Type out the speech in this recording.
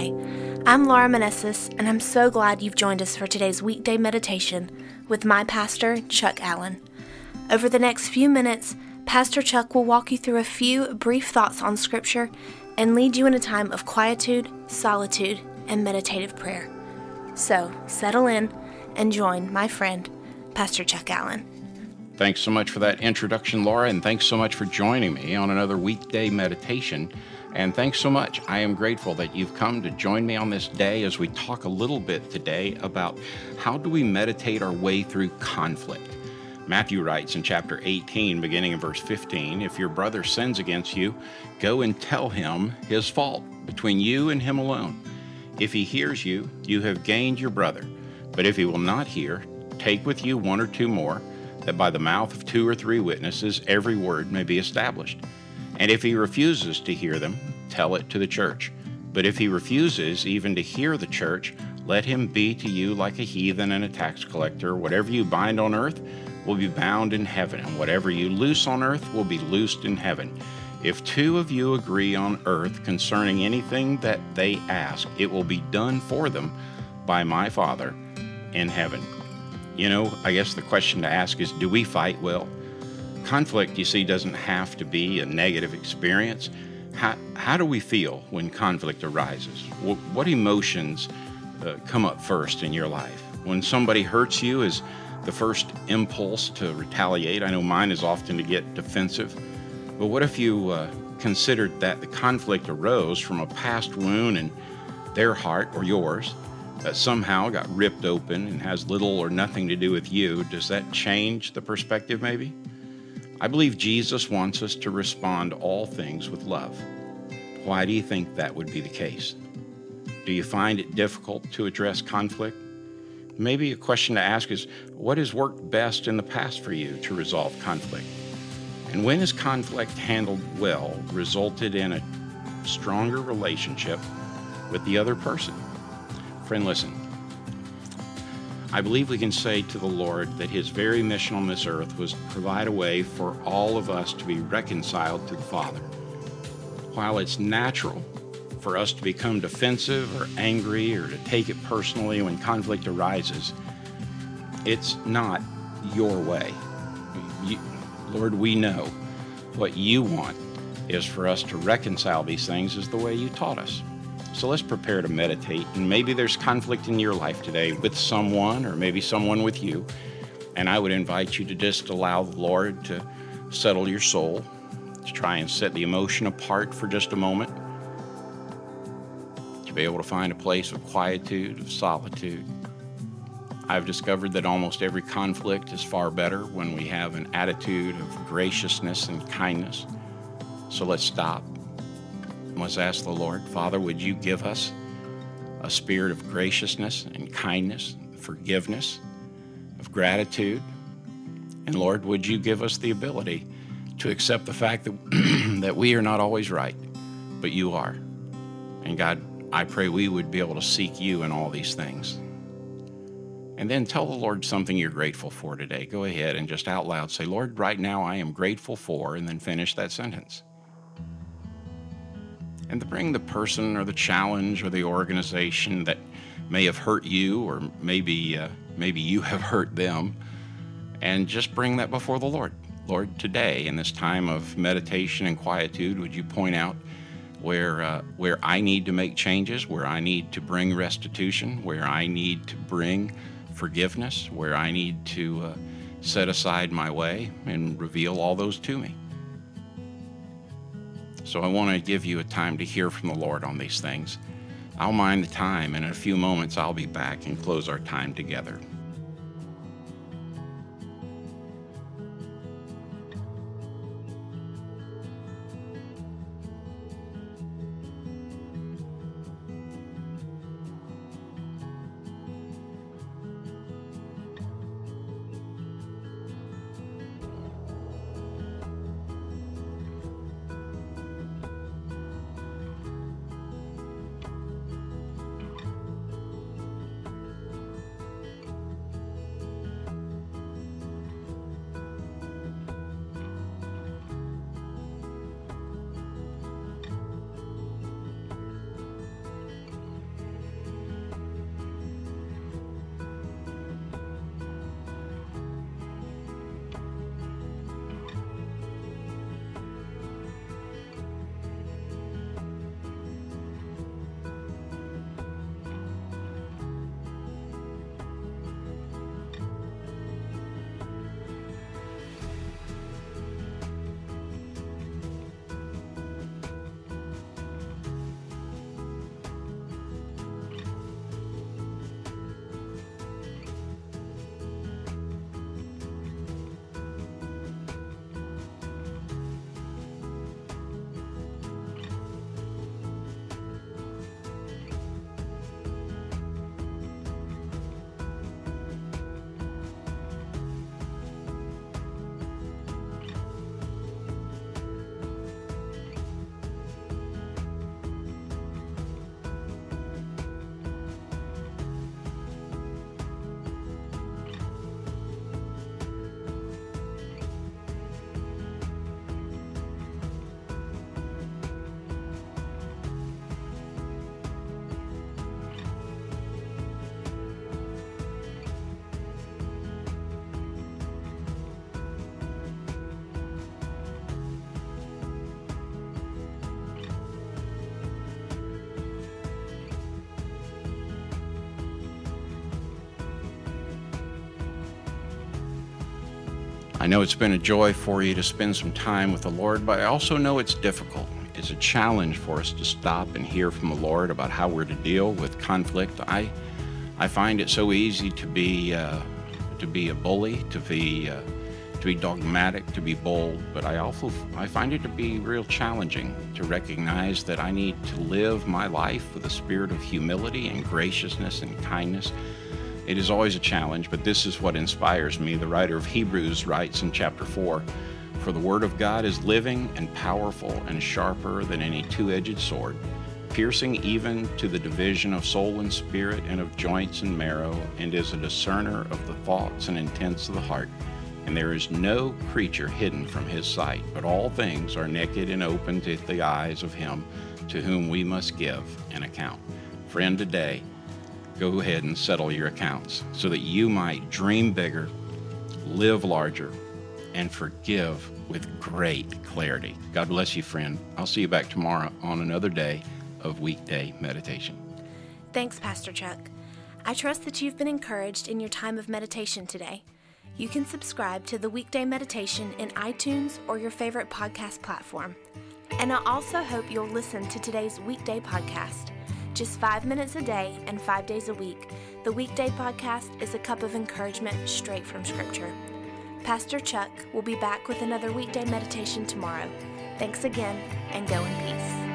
Hi, I'm Laura Manessis, and I'm so glad you've joined us for today's weekday meditation with my pastor, Chuck Allen. Over the next few minutes, Pastor Chuck will walk you through a few brief thoughts on Scripture and lead you in a time of quietude, solitude, and meditative prayer. So, settle in and join my friend, Pastor Chuck Allen. Thanks so much for that introduction, Laura, and thanks so much for joining me on another weekday meditation. And thanks so much. I am grateful that you've come to join me on this day as we talk a little bit today about how do we meditate our way through conflict. Matthew writes in chapter 18, beginning in verse 15, "If your brother sins against you, go and tell him his fault between you and him alone. If he hears you, you have gained your brother. But if he will not hear, take with you one or two more, that by the mouth of 2 or 3 witnesses every word may be established. And if he refuses to hear them, tell it to the church. But if he refuses even to hear the church, let him be to you like a heathen and a tax collector. Whatever you bind on earth will be bound in heaven, and whatever you loose on earth will be loosed in heaven. If 2 of you agree on earth concerning anything that they ask, it will be done for them by my Father in heaven." You know, I guess the question to ask is, do we fight well? Conflict, you see, doesn't have to be a negative experience. How do we feel when conflict arises? What emotions come up first in your life? When somebody hurts you, is the first impulse to retaliate? I know mine is often to get defensive. But what if you considered that the conflict arose from a past wound in their heart or yours that somehow got ripped open and has little or nothing to do with you? Does that change the perspective maybe? I believe Jesus wants us to respond to all things with love. Why do you think that would be the case? Do you find it difficult to address conflict? Maybe a question to ask is, what has worked best in the past for you to resolve conflict? And when has conflict handled well resulted in a stronger relationship with the other person? Friend, listen. I believe we can say to the Lord that His very mission on this earth was to provide a way for all of us to be reconciled to the Father. While it's natural for us to become defensive or angry or to take it personally when conflict arises, it's not your way. Lord, we know what you want is for us to reconcile these things as the way you taught us. So let's prepare to meditate. And maybe there's conflict in your life today with someone, or maybe someone with you. And I would invite you to just allow the Lord to settle your soul, to try and set the emotion apart for just a moment, to be able to find a place of quietude, of solitude. I've discovered that almost every conflict is far better when we have an attitude of graciousness and kindness. So let's stop. Let's ask the Lord, Father, would you give us a spirit of graciousness and kindness, forgiveness, of gratitude? And Lord, would you give us the ability to accept the fact that, that we are not always right, but you are. And God, I pray we would be able to seek you in all these things. And then tell the Lord something you're grateful for today. Go ahead and just out loud say, Lord, right now I am grateful for, and then finish that sentence. And to bring the person or the challenge or the organization that may have hurt you, or maybe you have hurt them, and just bring that before the Lord. Lord, today in this time of meditation and quietude, would you point out where I need to make changes, where I need to bring restitution, where I need to bring forgiveness, where I need to set aside my way, and reveal all those to me. So I want to give you a time to hear from the Lord on these things. I'll mind the time, and in a few moments I'll be back and close our time together. I know it's been a joy for you to spend some time with the Lord, but I also know it's difficult. It's a challenge for us to stop and hear from the Lord about how we're to deal with conflict. I find it so easy to be a bully, to be dogmatic, to be bold, but I find it to be real challenging to recognize that I need to live my life with a spirit of humility and graciousness and kindness. It is always a challenge, but this is what inspires me. The writer of Hebrews writes in chapter 4, "For the word of God is living and powerful and sharper than any two-edged sword, piercing even to the division of soul and spirit and of joints and marrow, and is a discerner of the thoughts and intents of the heart. And there is no creature hidden from his sight, but all things are naked and open to the eyes of him to whom we must give an account." Friend, today, go ahead and settle your accounts so that you might dream bigger, live larger, and forgive with great clarity. God bless you, friend. I'll see you back tomorrow on another day of Weekday Meditation. Thanks, Pastor Chuck. I trust that you've been encouraged in your time of meditation today. You can subscribe to the Weekday Meditation in iTunes or your favorite podcast platform. And I also hope you'll listen to today's weekday podcast. Just 5 minutes a day and 5 days a week, the Weekday Podcast is a cup of encouragement straight from Scripture. Pastor Chuck will be back with another Weekday Meditation tomorrow. Thanks again, and go in peace.